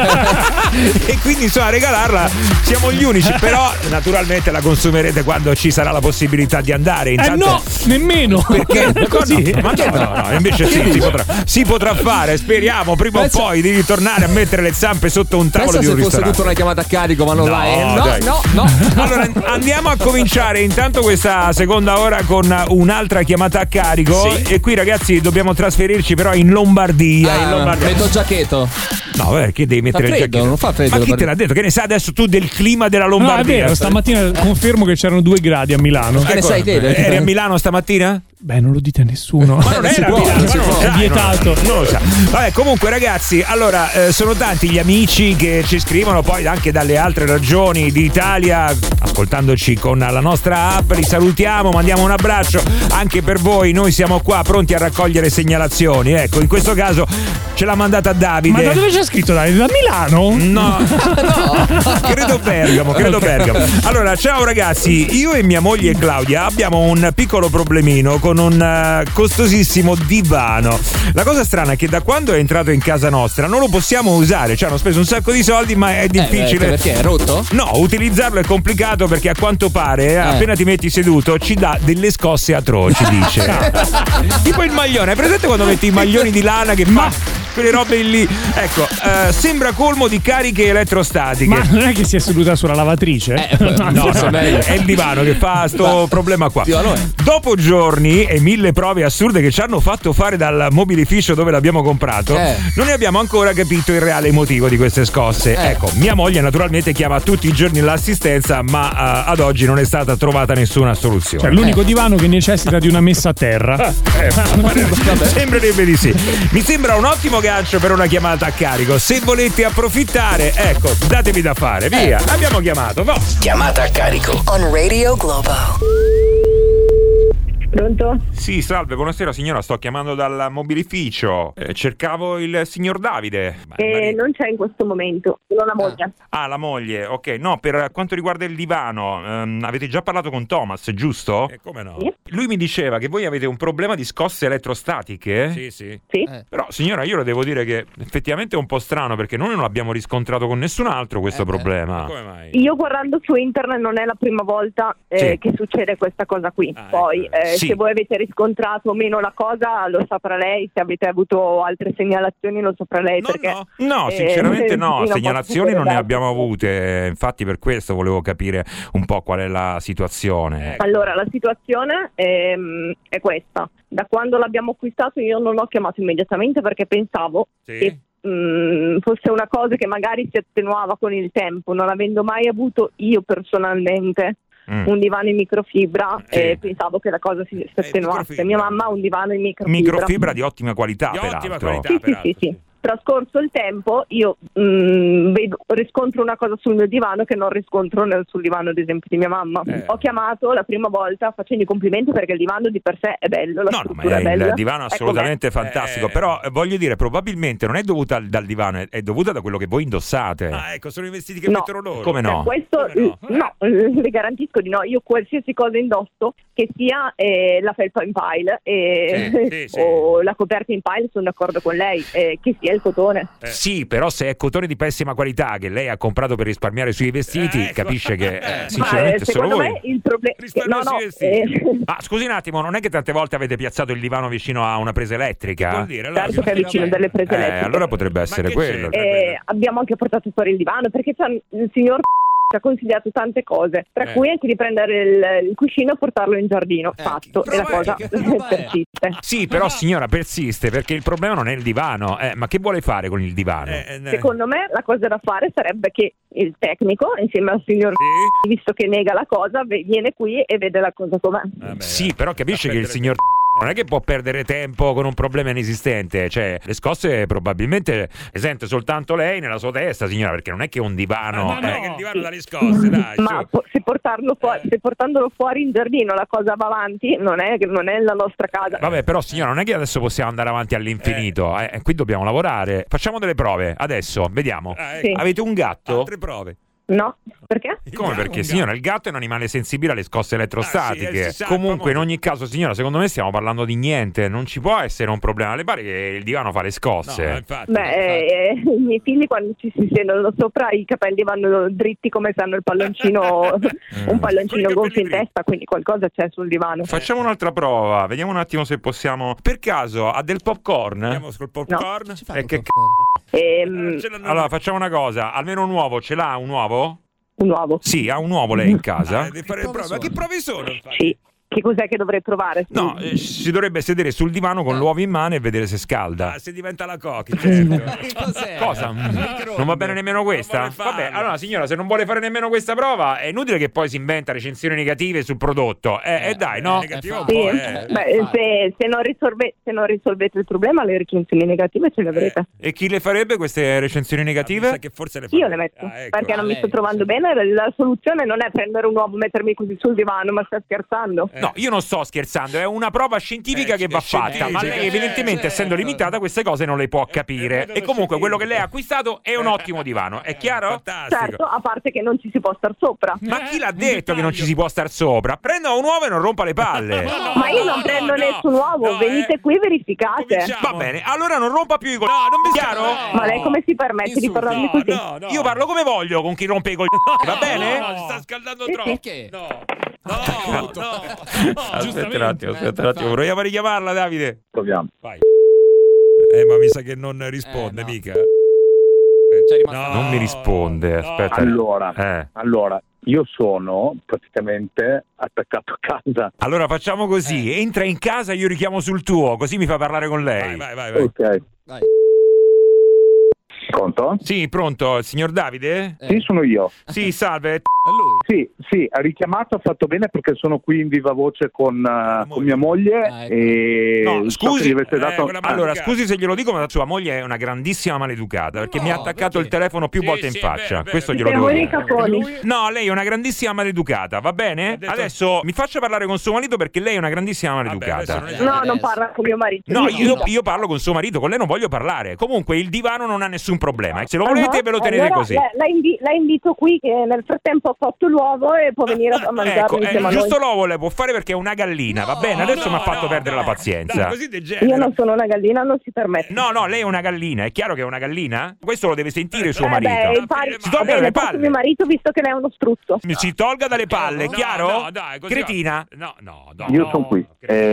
E quindi insomma regalarla siamo gli unici. Però naturalmente la consumerete quando ci sarà la possibilità di andare. Intanto, no, nemmeno. Perché? Così. Ma no, invece sì, si potrà fare. Speriamo prima o poi di ritornare a mettere le zampe sotto un tavolo di un ristorante. Se fosse tutta una chiamata a carico, ma non la è. No. Allora andiamo a cominciare intanto questa seconda ora con un'altra chiamata a carico. Sì. E qui ragazzi dobbiamo trasferirci però in Lombardia. Metto giacchetto. No, perché devi mettere il giacchetto? Non fa freddo. Ma chi te l'ha detto? Che ne sai adesso tu del clima della Lombardia? No, è vero, stamattina confermo che c'erano 2 gradi a Milano. Che ne sai te? Eri a Milano stamattina? Beh, non lo dite a nessuno. Ma non era Milano, è vietato. Non lo sa. Vabbè, comunque ragazzi, allora sono tanti gli amici che ci scrivono poi anche dalle altre regioni d'Italia, ascoltandoci con la nostra app. Li salutiamo, mandiamo un abbraccio anche per voi. Noi siamo qua pronti a raccogliere segnalazioni. Ecco, in questo caso ce l'ha mandata Davide. Ma da dove c'è scritto Davide? Da Milano? No. Credo Bergamo. Allora, ciao ragazzi, io e mia moglie Claudia abbiamo un piccolo problemino con un costosissimo divano. La cosa strana è che da quando è entrato in casa nostra non lo possiamo usare, cioè hanno speso un sacco di soldi ma è difficile. Perché è rotto? No, utilizzarlo è complicato perché a quanto pare appena ti metti seduto ci dà delle scosse atroci, dice. Tipo il maglione, hai presente quando metti i maglioni di lana che fa quelle robe lì? Ecco, sembra colmo di cariche elettrostatiche. Ma non è che si è seduta sulla lavatrice? No, è il divano che fa sto problema qua. Dopo giorni e 1000 prove assurde che ci hanno fatto fare dal mobilificio dove l'abbiamo comprato, non ne abbiamo ancora capito il reale motivo di queste scosse. Ecco, mia moglie naturalmente chiama tutti i giorni l'assistenza, ma ad oggi non è stata trovata nessuna soluzione. Cioè l'unico divano che necessita di una messa a terra. Sembrerebbe di sì. Mi sembra un ottimo gancio per una chiamata a carico. Se volete approfittare, ecco, datevi da fare. Via, abbiamo chiamato. Chiamata a carico on Radio Globo. Pronto? Sì, salve, buonasera signora, sto chiamando dal mobilificio. Cercavo il signor Davide. Non c'è in questo momento, solo la moglie. Ah, la moglie, ok. No, per quanto riguarda il divano, avete già parlato con Thomas, giusto? Come no? Sì. Lui mi diceva che voi avete un problema di scosse elettrostatiche. Sì. Però signora, io le devo dire che effettivamente è un po' strano perché noi non l'abbiamo riscontrato con nessun altro questo problema. Come mai? Io guardando su internet non è la prima volta che succede questa cosa qui. Poi se voi avete riscontrato o meno la cosa lo saprà lei, se avete avuto altre segnalazioni lo saprà lei. No, sinceramente no, segnalazioni non ne abbiamo avute, infatti per questo volevo capire un po' qual è la situazione. Allora, la situazione è questa: da quando l'abbiamo acquistato io non ho chiamato immediatamente perché pensavo che fosse una cosa che magari si attenuava con il tempo, non avendo mai avuto io personalmente un divano in microfibra, pensavo che la cosa si attenuasse. Mia mamma ha un divano in microfibra di ottima qualità, peraltro. Sì. Trascorso il tempo io riscontro una cosa sul mio divano che non riscontro sul divano ad esempio di mia mamma. Ho chiamato la prima volta facendo i complimenti perché il divano di per sé è bello, la struttura è bella. Il divano è assolutamente fantastico, però voglio dire, probabilmente non è dovuta dal divano, è dovuta da quello che voi indossate. Ah, ecco, sono i vestiti che mettono loro. Come no? Questo no, le garantisco di no. Io qualsiasi cosa indosso, che sia la felpa in pile o la coperta in pile, sono d'accordo con lei, che sia il cotone. Sì, però se è cotone di pessima qualità che lei ha comprato per risparmiare sui vestiti, capisce che sinceramente solo voi. Me il problema scusi un attimo, non è che tante volte avete piazzato il divano vicino a una presa elettrica? Vuol dire, certo che è vicino delle prese elettriche. Allora potrebbe essere quello. Abbiamo anche portato fuori il divano perché c'è il signor ci ha consigliato tante cose, tra cui anche di prendere il cuscino e portarlo in giardino. Fatto, e la cosa persiste. Sì, però signora, persiste, perché il problema non è il divano. Ma che vuole fare con il divano? Secondo me la cosa da fare sarebbe che il tecnico, insieme al signor visto che nega la cosa, viene qui e vede la cosa com'è. Sì, però capisce che il signor non è che può perdere tempo con un problema inesistente, cioè le scosse probabilmente le sente soltanto lei nella sua testa, signora, perché non è che un divano che il divano dà le scosse, dai. Ma se portandolo fuori in giardino la cosa va avanti, non è la nostra casa. Vabbè, però signora, non è che adesso possiamo andare avanti all'infinito, qui dobbiamo lavorare. Facciamo delle prove adesso, vediamo. Sì. Avete un gatto? Altre prove. No, perché? Come perché, signora? Il gatto è un animale sensibile alle scosse elettrostatiche. Comunque, in ogni caso, signora, secondo me stiamo parlando di niente. Non ci può essere un problema. Le pare che il divano fa le scosse? No, infatti, i miei figli quando ci si sentono sopra i capelli vanno dritti come se hanno il palloncino un palloncino gonfio in testa, quindi qualcosa c'è sul divano. Facciamo un'altra prova, vediamo un attimo se possiamo. Per caso ha del popcorn? Andiamo sul popcorn. Allora facciamo una cosa, almeno un uovo, ce l'ha un uovo? Un uovo? Sì, ha un uovo lei in casa? Ma che prove sono? Sì. Che cos'è che dovrei provare? No, si dovrebbe sedere sul divano con l'uovo in mano e vedere se scalda. Se diventa la coca, certo. Cosa? Non va bene nemmeno questa? Vabbè, allora signora, se non vuole fare nemmeno questa prova, è inutile che poi si inventa recensioni negative sul prodotto. Dai, no? Negativo, sì. Se non risolvete il problema, le recensioni negative ce le avrete. E chi le farebbe queste recensioni negative? Che forse Io le metto, perché non mi sto trovando bene. La soluzione non è prendere un uovo e mettermi così sul divano, ma sta scherzando? No, io non sto scherzando, è una prova scientifica che va fatta, ma lei evidentemente essendo limitata queste cose non le può capire. E comunque quello che lei ha acquistato è un ottimo divano, è chiaro? Certo, a parte che non ci si può star sopra. Ma chi l'ha detto che non ci si può star sopra? Prenda un uovo e non rompa le palle. Ma io non prendo nessun uovo, venite qui e verificate. Va bene, allora non rompa più i coglioni. No, non mi chiaro? Ma lei come si permette di parlarmi così? Io parlo come voglio con chi rompe i coglioni, va bene? No, si sta scaldando troppo. Perché? Aspetta un attimo, proviamo a richiamarla, Davide. Proviamo. Vai. Ma mi sa che non risponde mica. Non mi risponde, aspetta. Allora, io sono praticamente attaccato a casa. Allora facciamo così, entra in casa, io richiamo sul tuo, così mi fa parlare con lei. Vai. Ok. Vai. Pronto? Sì, pronto, il signor Davide? Sì, sono io. Sì, salve. È lui? Sì, ha richiamato, ha fatto bene perché sono qui in viva voce con mia moglie e no, scusi, so avete dato... allora scusi se glielo dico, ma sua moglie è una grandissima maleducata perché mi ha attaccato il telefono più volte in faccia. Questo glielo devo dire. No, lei è una grandissima maleducata, va bene? Adesso mi faccia parlare con suo marito perché lei è una grandissima maleducata. No, non parla con mio marito. No, io parlo con suo marito, con lei non voglio parlare. Comunque il divano non ha nessun problema. Se lo volete ve lo tenete così. La invito qui che nel frattempo ho cotto l'uovo e può venire a mangiarlo insieme a noi. Giusto l'uovo le può fare perché è una gallina, va bene? Adesso mi ha fatto perdere la pazienza. Io non sono una gallina, non si permette. No, lei è una gallina, è chiaro che è una gallina? Questo lo deve sentire suo marito. Si tolga dalle palle. Mio marito, visto che lei è uno struzzo. Si tolga dalle palle, chiaro? Cretina. No. Io sono qui.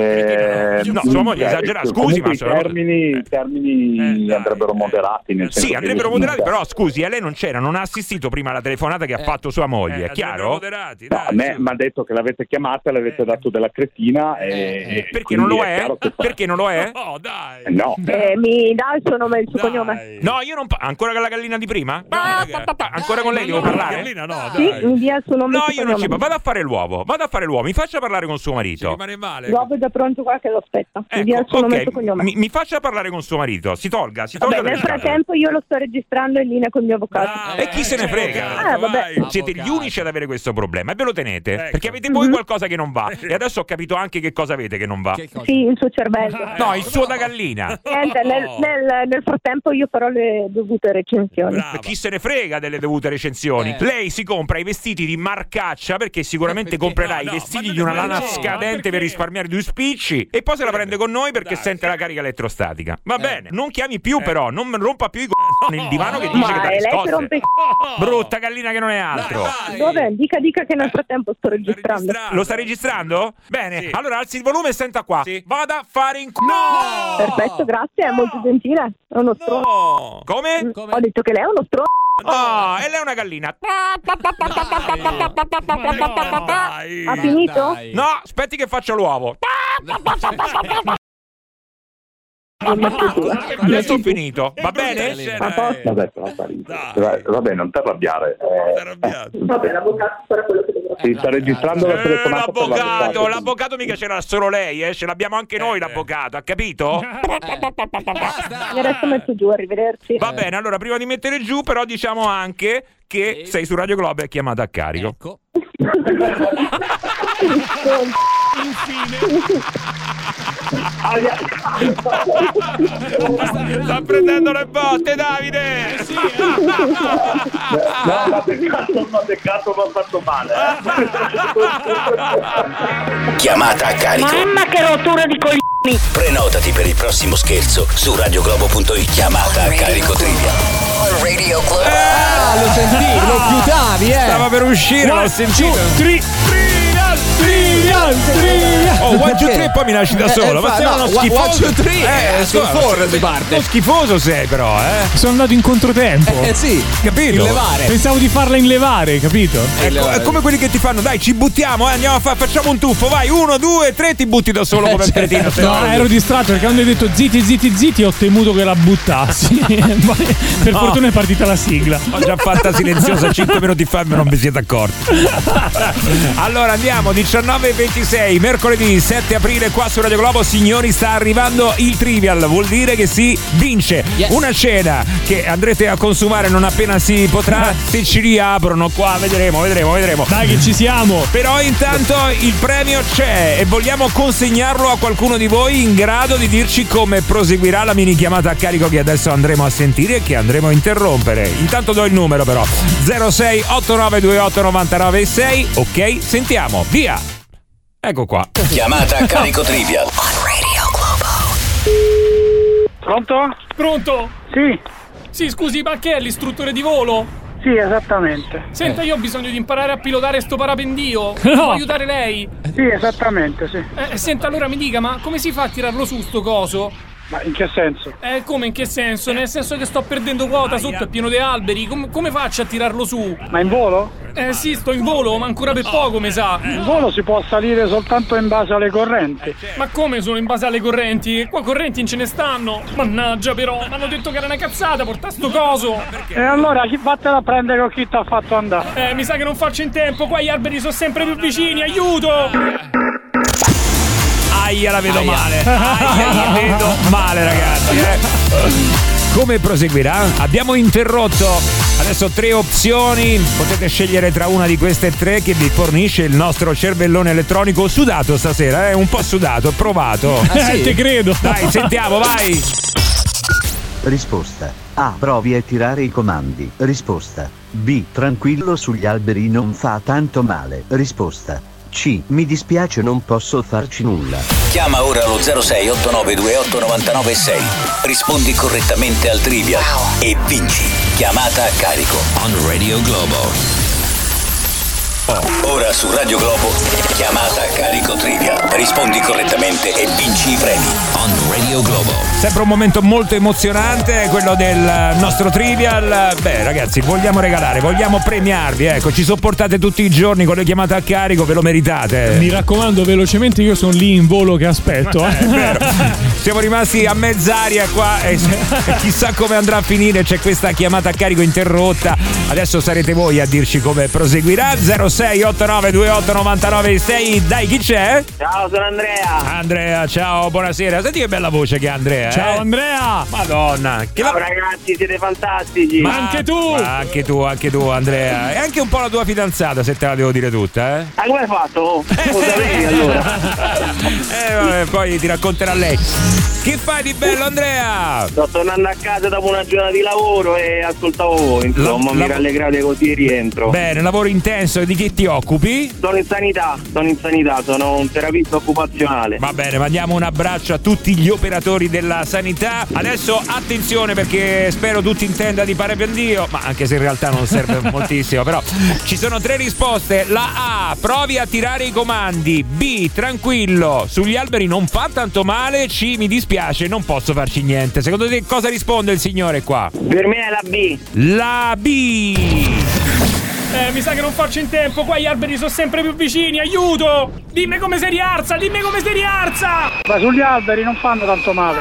No, sua moglie esagera, scusi, ma i termini andrebbero moderati. Sì, andrebbero moderati, però scusi, lei non c'era, non ha assistito prima alla telefonata che ha fatto sua moglie, è chiaro? A me mi ha detto che l'avete chiamata, le avete dato della cretina perché non lo è? Perché non lo è? No, dai. No. Mi dà il suo nome e il suo cognome? No, io non ancora con la gallina di prima? Ancora con lei devo parlare? Sì, mi dia il suo nome. No, io non ci vado. Vado a fare l'uovo. Mi faccia parlare con suo marito. Rimane male. L'uovo è già pronto qua che lo aspetta. Mi dia il suo nome e il suo cognome. Mi faccia parlare con suo marito. Si tolga. Nel frattempo io lo sto registrando in linea con il mio avvocato. E chi se ne frega? Vabbè. Siete gli unici ad avere questo problema e ve lo tenete perché avete voi qualcosa che non va e adesso ho capito anche che cosa avete che non va. Sì, il suo cervello. No, il suo da gallina. Niente, nel frattempo io farò le dovute recensioni. Chi se ne frega delle dovute recensioni? Lei si compra i vestiti di marcaccia perché sicuramente comprerà i vestiti di una lana scadente per risparmiare 2 spicci e poi se la prende con noi perché sente la carica elettrostatica. Va bene, non chiami più però, non rompa più i nel divano che dice che dà riscosse. Brutta gallina che non è altro. Dove? Dica che nel frattempo sto registrando. Lo sta registrando? Bene, allora alzi il volume e senta qua. Vada a fare in Perfetto, grazie, è molto gentile. È uno stronzo. Come? Ho detto che lei è uno stronzo. No, e lei è una gallina. Ha finito? No, aspetti che faccio l'uovo. Adesso ho finito, va bene? Vabbè, non ti arrabbiare. Vabbè, l'avvocato farà quello che dovrà. Si sta registrando la telefonata. L'avvocato mica c'era solo lei, ce l'abbiamo anche noi l'avvocato, ha capito? Mi adesso metto giù, arrivederci. Va bene, allora prima di mettere giù però diciamo anche che sei su Radio Globo e è chiamata a carico. Ecco. Sta prendendo le botte, Davide. No, ma peccato non fatto male. Chiamata a carico. Mamma che rottura di coglioni. Prenotati per il prossimo scherzo su radioglobo.it. Chiamata a carico trivia. On Radio Globo. Lo sentivi, lo chiutavi, Stava per uscire, l'ho sentito. Trivial. Oh, 1, 2, 3 poi mi lasci da solo. Ma sei uno schifoso. 1, 2, 3 sul forward di parte. Uno schifoso sei però, Sono andato in controtempo. Sì, capito? In levare. Pensavo di farla in levare, capito? È come quelli che ti fanno, dai, ci buttiamo, andiamo facciamo un tuffo, vai, 1, 2, 3, ti butti da solo come un cretino. No, ero distratto perché quando hai detto zitti, ho temuto che la buttassi. Per fortuna è partita la sigla. Ho già fatta silenziosa 5 minuti fa e non vi siete accorti. Allora andiamo, 19:26, mercoledì 7 aprile qua su Radio Globo. Signori, sta arrivando il Trivial, vuol dire che si vince una cena che andrete a consumare non appena si potrà. Se ci riaprono qua vedremo. Dai che ci siamo. Però intanto il premio c'è e vogliamo consegnarlo a qualcuno di voi in grado di dirci come proseguirà la mini chiamata a carico che adesso andremo a sentire e che andremo a interrompere. Intanto do il numero però 06 8928 996. Ok, sentiamo, via. Ecco qua. Chiamata a carico trivia. Pronto? Sì, scusi, ma che è l'istruttore di volo? Sì, esattamente. Senta, io ho bisogno di imparare a pilotare sto parapendio. Può aiutare lei? Sì, esattamente, sì. Senta, allora mi dica, ma come si fa a tirarlo su sto coso? Ma in che senso? Come in che senso? Nel senso che sto perdendo quota, sotto è pieno di alberi. Come faccio a tirarlo su? Ma in volo? Sì, sto in volo, ma ancora per poco, mi sa. In volo si può salire soltanto in base alle correnti. Ma come sono in base alle correnti? Qua correnti non ce ne stanno. Mannaggia però, mi hanno detto che era una cazzata portare sto coso. E allora vattene a prendere con chi ti ha fatto andare. Mi sa che non faccio in tempo, qua gli alberi sono sempre più vicini, aiuto! Aia, la vedo male. La vedo male, ragazzi. Come proseguirà? Abbiamo interrotto adesso 3 opzioni. Potete scegliere tra una di queste 3 che vi fornisce il nostro cervellone elettronico sudato stasera. Un po' sudato, provato. Sì? Te credo. Dai, sentiamo, vai. Risposta A. Provi a tirare i comandi. Risposta B. Tranquillo, sugli alberi non fa tanto male. Risposta C. Mi dispiace, non posso farci nulla. Chiama ora allo 06 8928 996. Rispondi correttamente al trivia e vinci. Chiamata a carico on Radio Globo. Ora su Radio Globo, chiamata a carico trivia. Rispondi correttamente e vinci i premi on Radio Globo. Sempre un momento molto emozionante, quello del nostro Trivial. Beh, ragazzi, vogliamo regalare, vogliamo premiarvi. Ecco, ci sopportate tutti i giorni con le chiamate a carico, ve lo meritate. Mi raccomando, velocemente, io sono lì in volo che aspetto. È vero. Siamo rimasti a mezz'aria qua e chissà come andrà a finire. C'è questa chiamata a carico interrotta. Adesso sarete voi a dirci come proseguirà. 06 89 28 99 6. Dai, chi c'è? Ciao, sono Andrea. Andrea, ciao, buonasera. Senti che bella voce che ha Andrea. Ciao Andrea. Madonna. Ciao ragazzi, siete fantastici. Ma anche tu. Anche tu Andrea. E anche un po' la tua fidanzata, se te la devo dire tutta, Ma come hai fatto? Lo sapevi allora? Vabbè, poi ti racconterà lei. Che fai di bello, Andrea? Sto tornando a casa dopo una giornata di lavoro e ascoltavo voi, insomma, mi rallegrate così e rientro. Bene, lavoro intenso. Di che ti occupi? Sono in sanità, sono un terapista occupazionale. Va bene, mandiamo un abbraccio a tutti gli operatori della sanità. Adesso attenzione, perché spero tutti intenda di parapendio, ma anche se in realtà non serve moltissimo, però ci sono 3 risposte. La A, provi a tirare i comandi. B, tranquillo, sugli alberi non fa tanto male, C, mi dispiace, non posso farci niente. Secondo te cosa risponde il signore qua? Per me è la B. La B. Mi sa che non faccio in tempo, qua gli alberi sono sempre più vicini, aiuto! Dimmi come si rialza, dimmi come si rialza! Ma sugli alberi non fanno tanto male.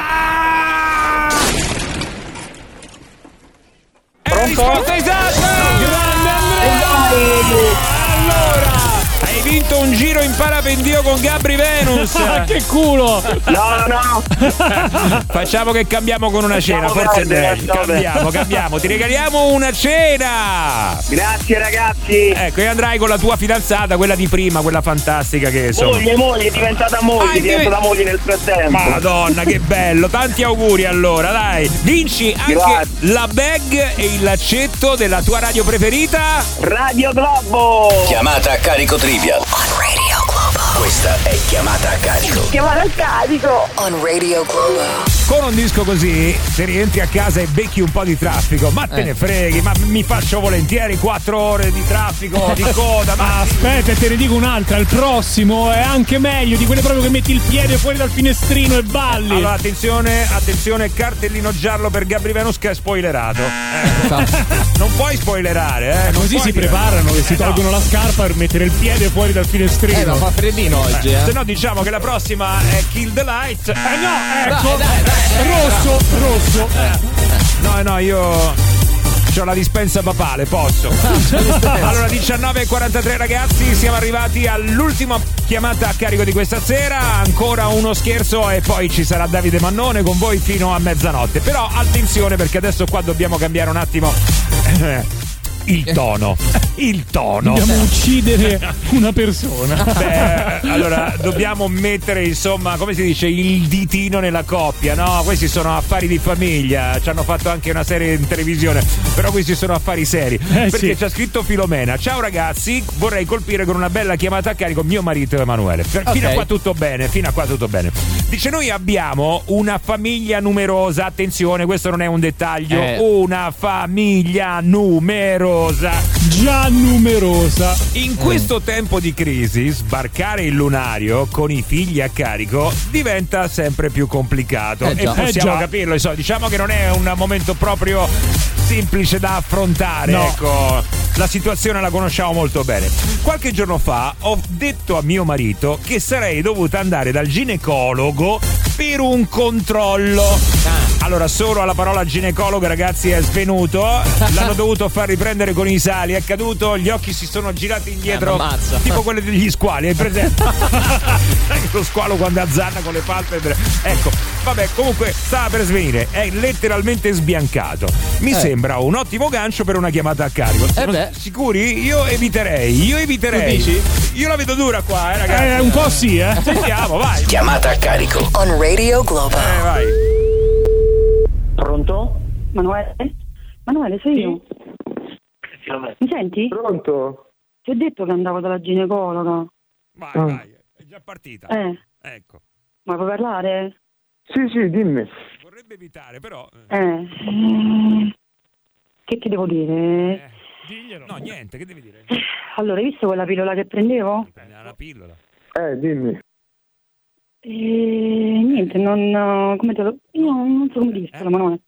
Risposta esatta! Grande Andrea! Allora, hai vinto un giro in parapendio con Gabri Venus! Che culo! No! Facciamo che cambiamo con una cena, forse è meglio. Cambiamo, ti regaliamo una cena! Grazie ragazzi! Ecco, e andrai con la tua fidanzata, quella di prima, quella fantastica che insomma. Moglie, è diventata moglie nel frattempo. Madonna, che bello! Tanti auguri allora, dai! Vinci anche la bag e il laccetto della tua radio preferita? Radio Globo! Chiamata a carico Trivial. On Radio Globo. Questa è Chiamata a carico. Chiamata a carico. On Radio Globo. Con un disco così, se rientri a casa e becchi un po' di traffico, ma te ne freghi, ma mi faccio volentieri 4 ore di traffico, di coda. Ma aspetta, te ne dico un'altra, il prossimo è anche meglio di quelle proprio che metti il piede fuori dal finestrino e balli. Allora, attenzione, cartellino giallo per Gabri Venus che è spoilerato. Non puoi spoilerare, così si preparano che si tolgono la scarpa per mettere il piede fuori dal finestrino. Ma fa freddino oggi, Se no diciamo che la prossima è Kill the Light. No, ecco. Dai. Rosso. No, io c'ho la dispensa papale, posso. Allora, 19:43 ragazzi, siamo arrivati all'ultima chiamata a carico di questa sera. Ancora uno scherzo e poi ci sarà Davide Mannone con voi fino a mezzanotte. Però attenzione, perché adesso qua dobbiamo cambiare un attimo il tono. Dobbiamo uccidere una persona. Allora dobbiamo mettere, insomma, come si dice, il ditino nella coppia, no? Questi sono affari di famiglia. Ci hanno fatto anche una serie in televisione, però questi sono affari seri. Perché c'ha scritto Filomena: ciao ragazzi, vorrei colpire con una bella chiamata a carico mio marito Emanuele. Fino a qua tutto bene. Dice: noi abbiamo una famiglia numerosa. Attenzione, questo non è un dettaglio. Una famiglia numerosa. Già numerosa. In questo tempo di crisi, sbarcare il lunario con i figli a carico diventa sempre più complicato. E possiamo capirlo, diciamo che non è un momento proprio semplice da affrontare. No. Ecco, la situazione la conosciamo molto bene. Qualche giorno fa ho detto a mio marito che sarei dovuta andare dal ginecologo per un controllo. Allora, solo alla parola ginecologo, ragazzi, è svenuto. L'hanno dovuto far riprendere con i sali. È caduto, gli occhi si sono girati indietro, tipo quelli degli squali, hai presente? Lo squalo quando azzanna con le palpebre. Ecco, vabbè, comunque stava per svenire. È letteralmente sbiancato. Mi sembra un ottimo gancio per una chiamata a carico. Sicuri? Io eviterei. Tu dici? Io la vedo dura qua, ragazzi. Un po' sì, Sentiamo, vai. Chiamata a carico. On Radio Globo. Vai. Pronto? Emanuele, sei io? Mi senti? Pronto? Ti ho detto che andavo dalla ginecologa. Vai, è già partita. Ecco. Ma puoi parlare? Sì, dimmi. Vorrebbe evitare, però. Che ti devo dire? Diglielo. No, niente, che devi dire? Allora, hai visto quella pillola che prendevo? La pillola. Dimmi. Niente, come te lo... Io non so come dirtelo, Emanuele.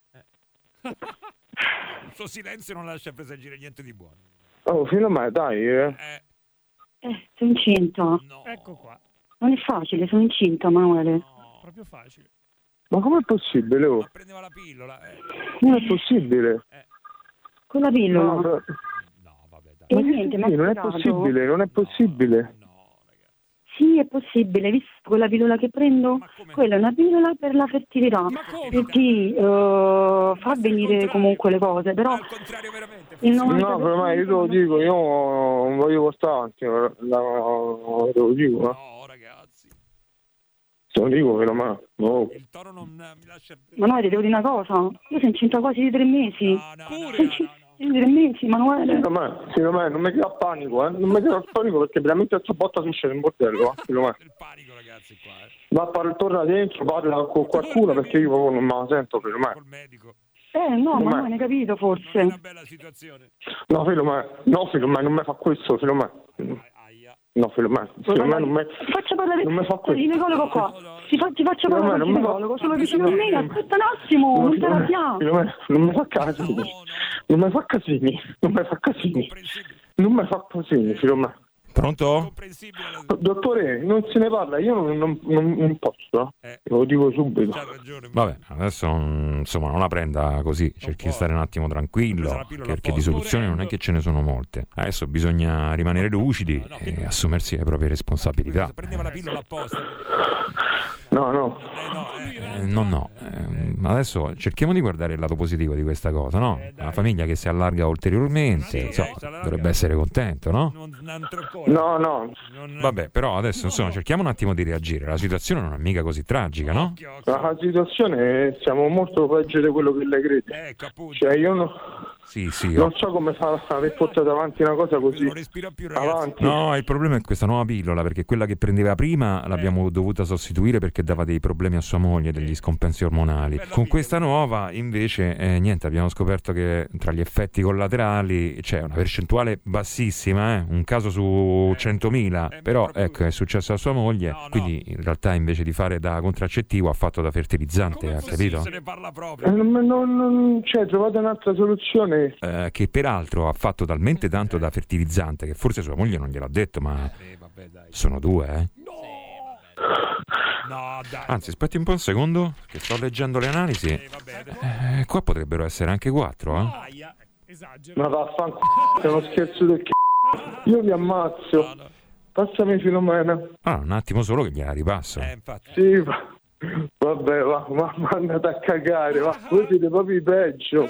Il suo silenzio non lascia presagire niente di buono. Oh, Filomena, dai. Sono incinta. No. Ecco qua. Non è facile, sono incinta, Emanuele. No, proprio facile. Ma com'è possibile? Ma prendeva la pillola. Non è possibile. Con la pillola? No, vabbè, dai. Ma niente, non è possibile, non è possibile. Sì, è possibile, visto quella pillola che prendo, quella è una pillola per la fertilità, che ti fa venire comunque le cose, però no, per me io te lo dico, io non voglio portare avanti, te lo dico, No, ragazzi. Te lo dico, per me, no. Il toro non mi lascia... Ma no, ti devo dire una cosa, io sono incinta quasi di 3 mesi. Di 3 mesi, Emanuele. Filomena, non mi crea panico, non mi crea panico perché veramente questa botta succede in bordello, Filomena. Il panico, ragazzi, qua. Va a torna dentro, parla con qualcuno perché io proprio non me la sento, Filomena. Col medico. No, ma non hai capito, forse. È una bella situazione. No, Filomena, non mi fa questo, Filomena. No, Filomena, non mi faccia parlare non mi fa questo. Il ginecologo qua. ti faccio parlare con il ginecologo, sono vicino a me, aspetta un attimo, non ti arrabbiare. Non mi fa casini, non mi fa casini, Filomena. Pronto? Dottore, non se ne parla, io non posso, lo dico subito. Vabbè, adesso insomma non la prenda così, cerchi di stare un attimo tranquillo, perché di soluzioni non è che ce ne sono molte. Adesso bisogna rimanere lucidi e assumersi le proprie responsabilità. Prendeva la pillola apposta. No. Adesso cerchiamo di guardare il lato positivo di questa cosa, no? Una famiglia che si allarga ulteriormente, dovrebbe essere contento, no? No. Vabbè, però adesso insomma cerchiamo un attimo di reagire. La situazione non è mica così tragica, no? La situazione siamo molto peggio di quello che lei crede. Cioè io non so come fa a aver portato avanti una cosa così. Non respira più, avanti. No, il problema è questa nuova pillola, perché quella che prendeva prima l'abbiamo dovuta sostituire perché dava dei problemi a sua moglie, degli scompensi ormonali. Con questa nuova invece niente, abbiamo scoperto che tra gli effetti collaterali c'è una percentuale bassissima, un caso su 100.000, però ecco, è successo a sua moglie, quindi in realtà invece di fare da contraccettivo ha fatto da fertilizzante, ha capito? Cioè, trovate un'altra soluzione. Che peraltro ha fatto talmente tanto da fertilizzante che forse sua moglie non gliel'ha detto, ma sono 2, No, dai. Anzi, aspetti un po' un secondo, che sto leggendo le analisi. Qua potrebbero essere anche 4, Ma vaffanculo, è uno scherzo del c***o. Io vi ammazzo. Passami Filomena. Un attimo solo che gliela ripasso. Sì, vabbè, ma andate a cagare, voi siete proprio peggio.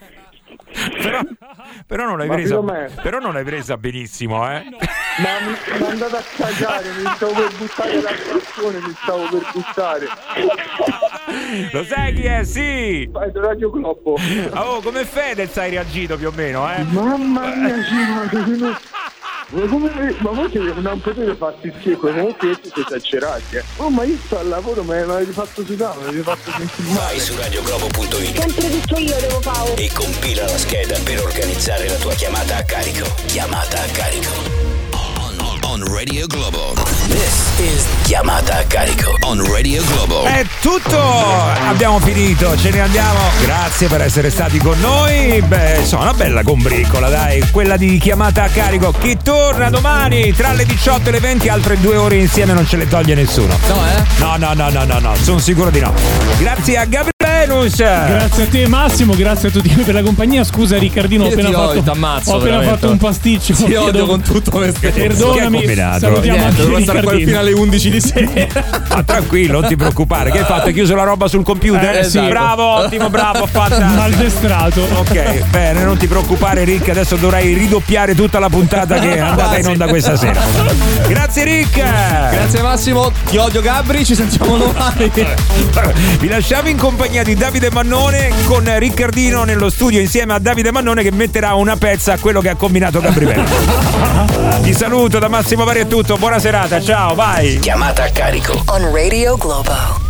Però non l'hai presa benissimo, Ma andate a cagare, mi stavo per buttare la situazione, Lo sai chi è? Sì! Vai, Radio Globo. Come Fedez hai reagito più o meno, Mamma mia, ma voi non potete farti schifo, comunque siete esagerati, ma io sto al lavoro, me l'avete fatto sudare, me l'avete fatto sentire male. Vai su radioglobo.it. Sempre tutto io devo fare. E compila la scheda per organizzare la tua chiamata a carico. Chiamata a carico. On Radio Globo. This is Chiamata a carico on Radio Globo. È tutto, abbiamo finito, ce ne andiamo. Grazie per essere stati con noi. Insomma, una bella combriccola, dai, quella di Chiamata a carico. Chi torna domani tra le 18 e le 20, altre 2 ore insieme non ce le toglie nessuno. No, sono sicuro di no. Grazie a Gabriele. Grazie a te Massimo, grazie a tutti per la compagnia. Scusa Riccardino, ho appena fatto un pasticcio. Ti odio con tutto me. Perdonami. Salutiamo anche devo stare qua fino alle 11 di sera. Ma tranquillo, non ti preoccupare. Che hai fatto? Hai chiuso la roba sul computer? Sì. Bravo, ottimo, fatta. Maldestrato. Ok, bene, non ti preoccupare Rick, adesso dovrai ridoppiare tutta la puntata che è andata in onda questa sera. Grazie Rick. Grazie Massimo, ti odio Gabri, ci sentiamo domani. Vi lasciamo in compagnia di Davide Mannone con Riccardino nello studio insieme a Davide Mannone che metterà una pezza a quello che ha combinato Gabriele. Ti saluto da Massimo Vari, è tutto, buona serata, ciao, bye. Chiamata a carico on Radio Globo.